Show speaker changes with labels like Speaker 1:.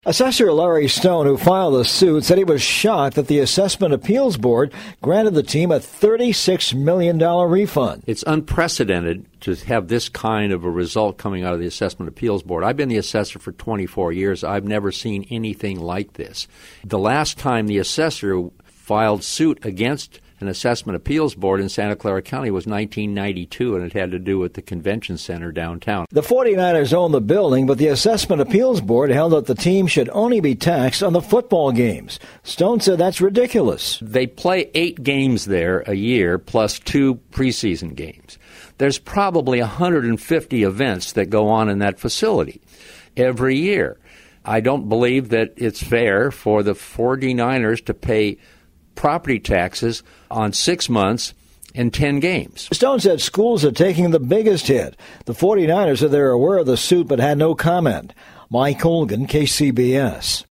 Speaker 1: Assessor Larry Stone, who filed the suit, said he was shocked that the Assessment Appeals Board granted the team a $36 million refund.
Speaker 2: It's unprecedented to have this kind of a result coming out of the Assessment Appeals Board. I've been the assessor for 24 years. I've never seen anything like this. The last time the assessor filed suit against an Assessment Appeals Board in Santa Clara County was 1992, and it had to do with the convention center downtown.
Speaker 1: The 49ers own the building, but the Assessment Appeals Board held that the team should only be taxed on the football games. Stone said that's ridiculous.
Speaker 2: They play 8 games there a year, plus 2 preseason games. There's probably 150 events that go on in that facility every year. I don't believe that it's fair for the 49ers to pay property taxes on 6 months and 10 games.
Speaker 1: Stone said schools are taking the biggest hit. The 49ers said they're aware of the suit but had no comment. Mike Colgan, KCBS.